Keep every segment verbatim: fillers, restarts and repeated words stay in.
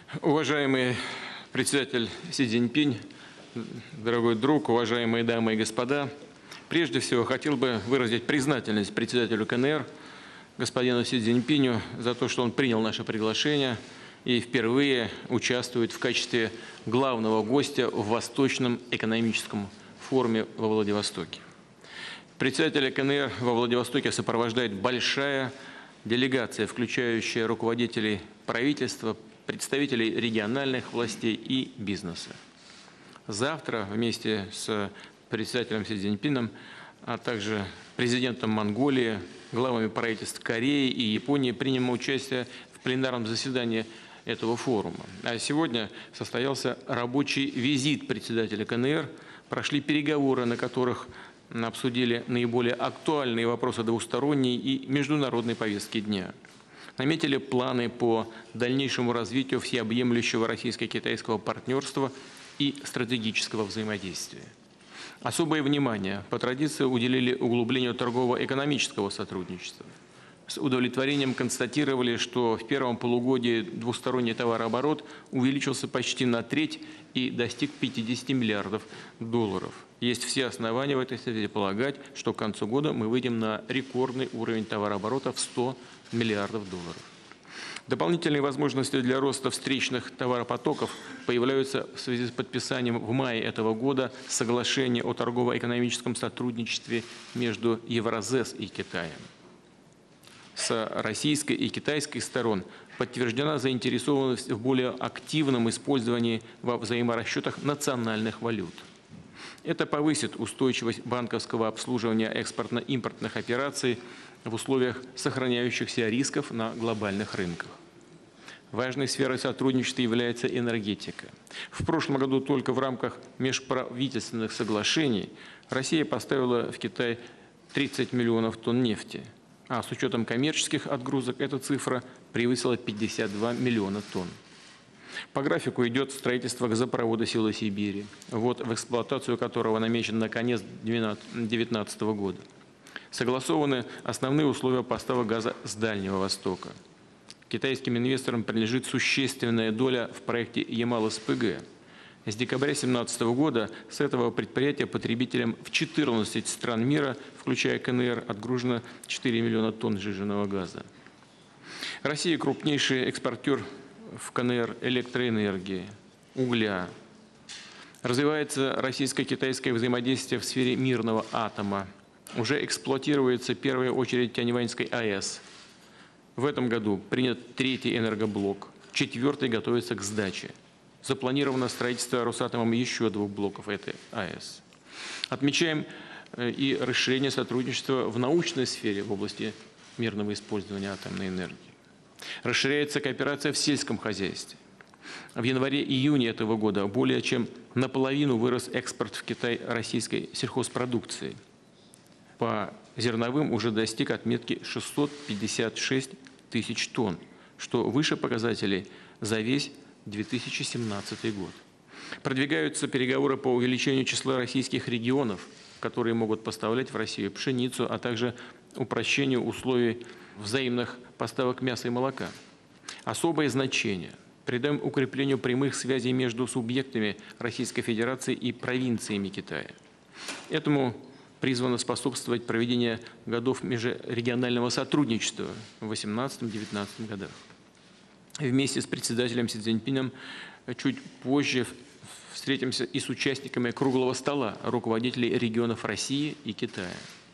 Уважаемый председатель Си Цзиньпинь, дорогой друг, уважаемые дамы и господа, прежде всего хотел бы выразить признательность председателю ка эн эр, господину Си Цзиньпиню, за то, что он принял наше приглашение и впервые участвует в качестве главного гостя в Восточном экономическом форуме во Владивостоке. Председателя ка эн эр во Владивостоке сопровождает большая делегация, включающая руководителей правительства, представителей региональных властей и бизнеса. Завтра вместе с председателем Си Цзиньпином, а также президентом Монголии, главами правительств Кореи и Японии примем участие в пленарном заседании этого форума. А сегодня состоялся рабочий визит председателя ка эн эр, прошли переговоры, на которых обсудили наиболее актуальные вопросы двусторонней и международной повестки дня. Наметили планы по дальнейшему развитию всеобъемлющего российско-китайского партнерства и стратегического взаимодействия. Особое внимание по традиции уделили углублению торгово-экономического сотрудничества. С удовлетворением констатировали, что в первом полугодии двусторонний товарооборот увеличился почти на треть и достиг пятидесяти миллиардов долларов. Есть все основания в этой связи полагать, что к концу года мы выйдем на рекордный уровень товарооборота в сто миллиардов долларов. Дополнительные возможности для роста встречных товаропотоков появляются в связи с подписанием в мае этого года соглашения о торгово-экономическом сотрудничестве между Евразес и Китаем. С российской и китайской сторон подтверждена заинтересованность в более активном использовании во взаиморасчетах национальных валют. Это повысит устойчивость банковского обслуживания экспортно-импортных операций в условиях сохраняющихся рисков на глобальных рынках. Важной сферой сотрудничества является энергетика. В прошлом году только в рамках межправительственных соглашений Россия поставила в Китай тридцать миллионов тонн нефти, а с учетом коммерческих отгрузок эта цифра превысила пятьдесят два миллиона тонн. По графику идет строительство газопровода «Сила Сибири», вот в эксплуатацию которого намечен на конец две тысячи девятнадцатого года. Согласованы основные условия поставок газа с Дальнего Востока. Китайским инвесторам принадлежит существенная доля в проекте Ямал-эс пэ гэ. С декабря две тысячи семнадцатого года с этого предприятия потребителям в четырнадцати стран мира, включая ка эн эр, отгружено четыре миллиона тонн сжиженного газа. Россия крупнейший экспортер в ка эн эр электроэнергии, угля. Развивается российско-китайское взаимодействие в сфере мирного атома. Уже эксплуатируется первая очередь Тяньваньской а э с. В этом году принят третий энергоблок, четвертый готовится к сдаче. Запланировано строительство Росатомом еще двух блоков этой а э с. Отмечаем и расширение сотрудничества в научной сфере в области мирного использования атомной энергии. Расширяется кооперация в сельском хозяйстве. В январе-июне этого года более чем наполовину вырос экспорт в Китай российской сельхозпродукции. По зерновым уже достиг отметки шестьсот пятьдесят шесть тысяч тонн, что выше показателей за весь две тысячи семнадцатый год. Продвигаются переговоры по увеличению числа российских регионов, которые могут поставлять в Россию пшеницу, а также упрощению условий взаимных поставок мяса и молока. Особое значение придаем укреплению прямых связей между субъектами Российской Федерации и провинциями Китая. Этому призвано способствовать проведение годов межрегионального сотрудничества в две тысячи восемнадцатом — две тысячи девятнадцатом годах. Вместе с председателем Си Цзиньпинем чуть позже встретимся и с участниками круглого стола руководителей регионов России и Китая.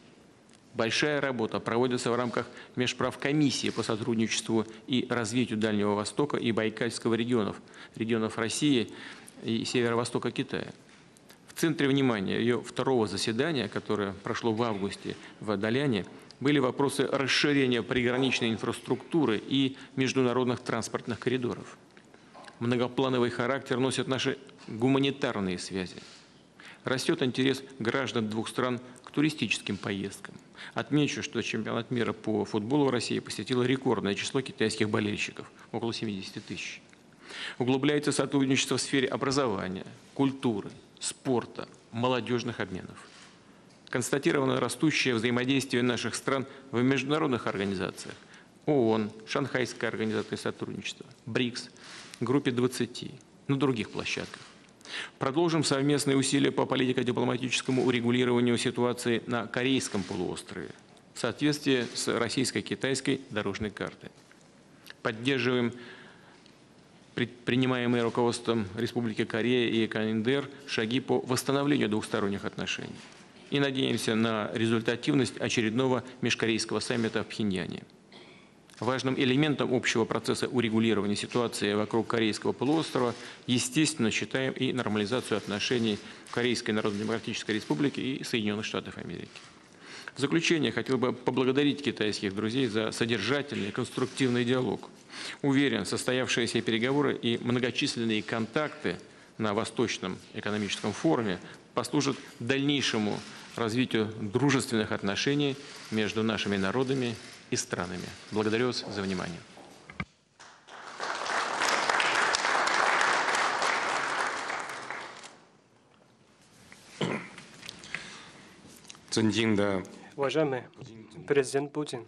Большая работа проводится в рамках межправкомиссии по сотрудничеству и развитию Дальнего Востока и Байкальского регионов, регионов России и северо-востока Китая. В центре внимания ее второго заседания, которое прошло в августе в Даляне, были вопросы расширения приграничной инфраструктуры и международных транспортных коридоров. Многоплановый характер носят наши гуманитарные связи. Растет интерес граждан двух стран к туристическим поездкам. Отмечу, что чемпионат мира по футболу в России посетило рекордное число китайских болельщиков – около семидесяти тысяч. Углубляется сотрудничество в сфере образования, культуры, спорта, молодежных обменов. Констатировано растущее взаимодействие наших стран в международных организациях, ООН, Шанхайской организации сотрудничества, БРИКС, группе двадцати, на других площадках. Продолжим совместные усилия по политико-дипломатическому урегулированию ситуации на Корейском полуострове в соответствии с российско-китайской дорожной картой. Поддерживаем предпринимаемые руководством Республики Корея и КНДР шаги по восстановлению двухсторонних отношений. И надеемся на результативность очередного межкорейского саммита в Пхеньяне. Важным элементом общего процесса урегулирования ситуации вокруг Корейского полуострова, естественно, считаем и нормализацию отношений Корейской Народно-Демократической Республики и Соединенных Штатов Америки. В заключение хотел бы поблагодарить китайских друзей за содержательный, конструктивный диалог. Уверен, состоявшиеся переговоры и многочисленные контакты на Восточном экономическом форуме послужат дальнейшему развитию дружественных отношений между нашими народами и странами. Благодарю вас за внимание. Уважаемый президент Путин,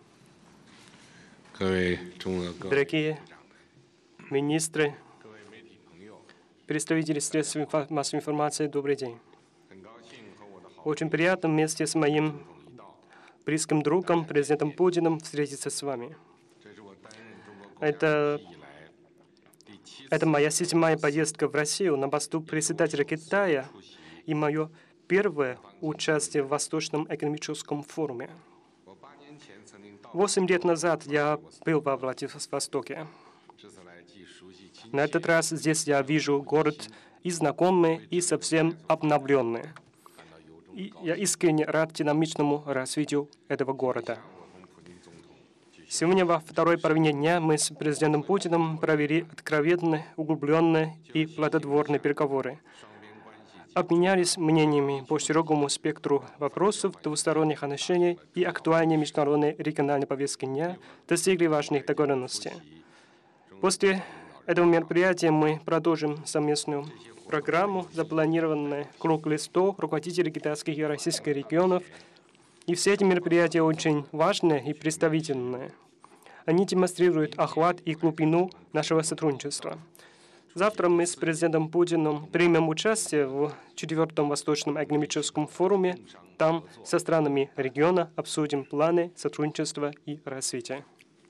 дорогие министры, представители средств массовой информации, добрый день. Очень приятно вместе с моим близким другом, президентом Путиным, встретиться с вами. Это, это моя седьмая поездка в Россию на посту председателя Китая и мое первое участие в Восточном экономическом форуме. Восемь лет назад я был во Владивостоке. На этот раз здесь я вижу город и знакомый, и совсем обновленный. И я искренне рад динамичному развитию этого города. Сегодня во второй половине дня мы с президентом Путиным провели откровенные, углубленные и плодотворные переговоры. Обменялись мнениями по широкому спектру вопросов двусторонних отношений и актуальной международной региональной повестки дня, достигли важных договоренностей. После этого мероприятия мы продолжим совместную программу, запланированную круглый стол руководителей китайских и российских регионов. И все эти мероприятия очень важные и представительные. Они демонстрируют охват и глубину нашего сотрудничества. Завтра мы с президентом Путиным примем участие в четвертом Восточном экономическом форуме. Там со странами региона обсудим планы сотрудничества и развития.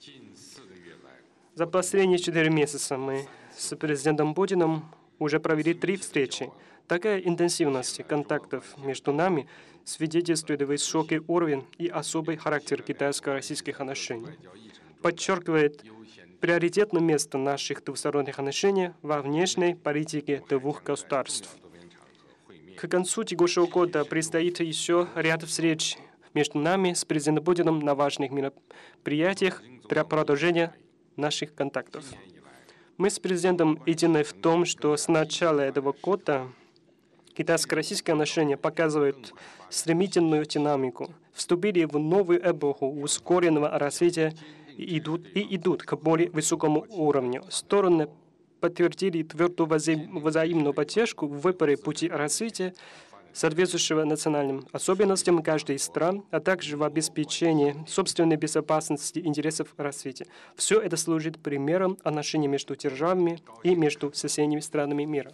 За последние четыре месяца мы с президентом Путиным уже провели три встречи. Такая интенсивность контактов между нами свидетельствует высокий уровень и особый характер китайско-российских отношений. Подчеркивает приоритетное место наших двусторонних отношений во внешней политике двух государств. К концу текущего года предстоит еще ряд встреч между нами с президентом Путиным на важных мероприятиях для продолжения наших контактов. Мы с президентом едины в том, что с начала этого года китайско-российские отношения показывают стремительную динамику, вступили в новую эпоху ускоренного развития и идут, и идут к более высокому уровню. Стороны подтвердили твердую взаимную поддержку в выборе пути развития, соответствующего национальным особенностям каждой из стран, а также в обеспечении собственной безопасности интересов развития. Все это служит примером отношений между державами и между соседними странами мира.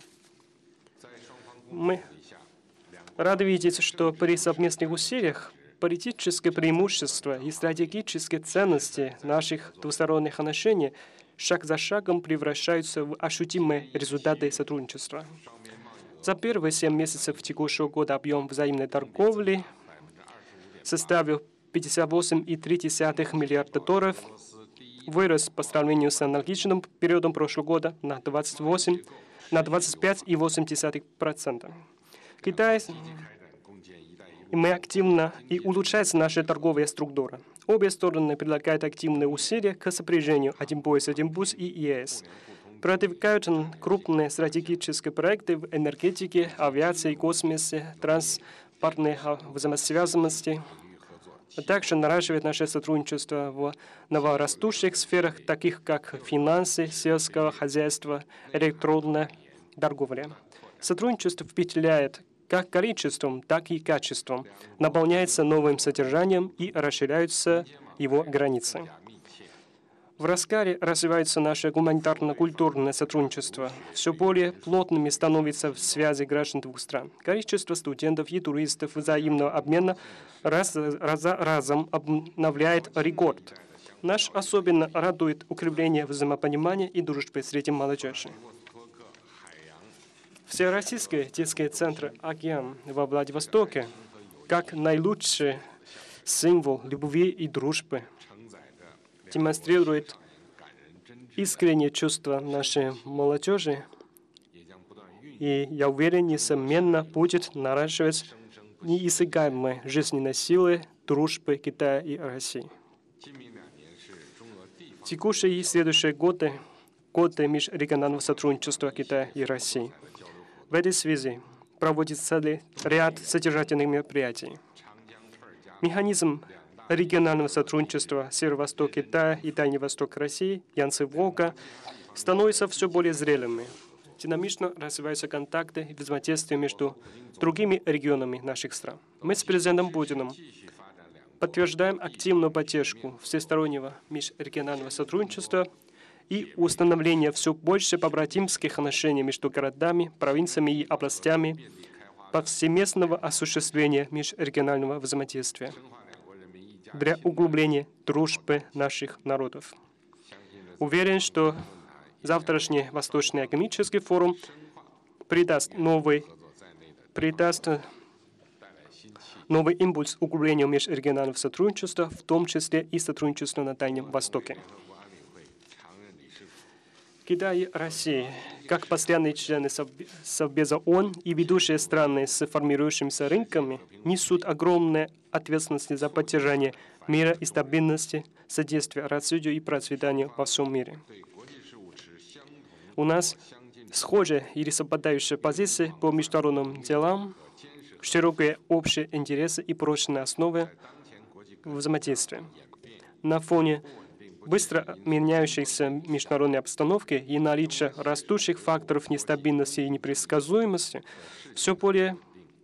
Мы рады видеть, что при совместных усилиях политическое преимущество и стратегические ценности наших двусторонних отношений шаг за шагом превращаются в ощутимые результаты сотрудничества. За первые семь месяцев текущего года объем взаимной торговли составил пятьдесят восемь и три десятых миллиарда долларов, вырос по сравнению с аналогичным периодом прошлого года на двадцать восемь, на двадцать пять и восемь десятых процента. Китай и мы активно и улучшается наша торговая структура. Обе стороны предлагают активные усилия к сопряжению «Один пояс, один путь» и ЕС. Продвигают крупные стратегические проекты в энергетике, авиации, космосе, транспортной взаимосвязанности, а также наращивает наше сотрудничество в новорастущих сферах, таких как финансы, сельское хозяйство, электронная торговля. Сотрудничество впечатляет как количеством, так и качеством, наполняется новым содержанием и расширяются его границы. В разгаре развивается наше гуманитарно-культурное сотрудничество. Все более плотными становятся связи граждан двух стран. Количество студентов и туристов взаимного обмена раз, раз за разом обновляет рекорд. Нас особенно радует укрепление взаимопонимания и дружбы среди молодежи. Всероссийские детские центры «Океан» во Владивостоке как наилучший символ любви и дружбы демонстрирует искреннее чувство нашей молодежи, и, я уверен, несомненно, будет наращивать неиссякаемые жизненные силы дружбы Китая и России. Текущие и следующие годы — годы межрегионального сотрудничества Китая и России. В этой связи проводится ряд содержательных мероприятий. Механизм регионального сотрудничества Северо-Восток Китая и Дальний Восток России, Янцзы-Волга, становятся все более зрелыми. Динамично развиваются контакты и взаимодействие между другими регионами наших стран. Мы с президентом Путиным подтверждаем активную поддержку всестороннего межрегионального сотрудничества и установления все больше побратимских отношений между городами, провинциями и областями, повсеместного осуществления межрегионального взаимодействия для углубления дружбы наших народов. Уверен, что завтрашний Восточный экономический форум придаст новый, придаст новый импульс углублению межрегионального сотрудничества, в том числе и сотрудничеству на Дальнем Востоке. Китай и Россия, как постоянные члены Совбеза ООН и ведущие страны с формирующимися рынками, несут огромную ответственность за поддержание мира и стабильности, содействие развитию и процветанию во всем мире. У нас схожие или совпадающие позиции по международным делам, широкие общие интересы и прочные основы взаимодействия. На фоне быстро меняющейся международной обстановки и наличия растущих факторов нестабильности и непредсказуемости, все более,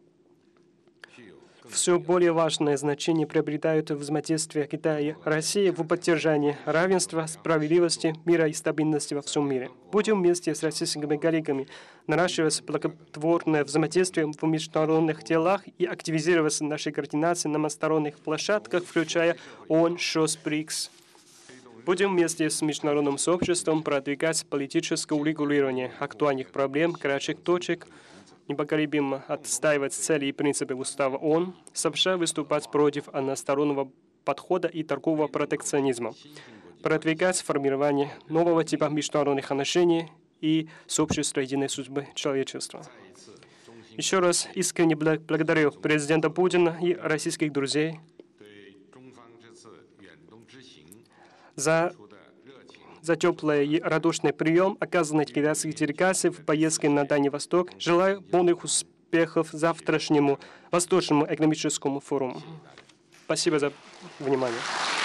все более важное значение приобретают взаимодействие Китая и России в поддержании равенства, справедливости, мира и стабильности во всем мире. Будем вместе с российскими коллегами наращивать благотворное взаимодействие в международных делах и активизировать наши координации на многосторонних площадках, включая ООН, ШОС, БРИКС. Будем вместе с международным сообществом продвигать политическое урегулирование актуальных проблем, горячих точек, непоколебимо отстаивать цели и принципы Устава ООН, сообща выступать против одностороннего подхода и торгового протекционизма, продвигать формирование нового типа международных отношений и сообщества единой судьбы человечества. Еще раз искренне благодарю президента Путина и российских друзей за, за теплый и радушный прием, оказанный китайских делегаций в поездке на Дальний Восток. Желаю полных успехов завтрашнему Восточному экономическому форуму. Спасибо за внимание.